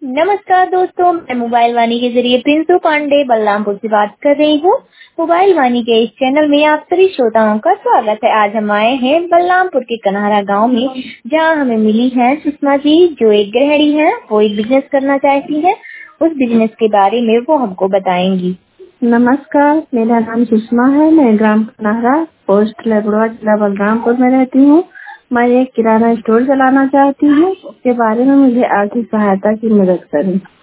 नमस्कार दोस्तों, मैं मोबाइल वाणी के जरिए प्रिंसू पांडे बलरामपुर से बात कर रही हूँ। मोबाइल वाणी के इस चैनल में आप सभी श्रोताओं का स्वागत है। आज हम आए हैं बलरामपुर के कन्हारा गांव में, जहाँ हमें मिली है सुषमा जी, जो एक गृहिणी है। वो एक बिजनेस करना चाहती है। उस बिजनेस के बारे में वो हमको बताएंगी। नमस्कार, मेरा नाम सुषमा है। मैं ग्राम कन्हारा, पोस्ट लबड़वा, जिला बलरामपुर में रहती हूँ। मैं एक किराना स्टोर चलाना चाहती हूँ। उसके बारे में मुझे आर्थिक सहायता की मदद करें।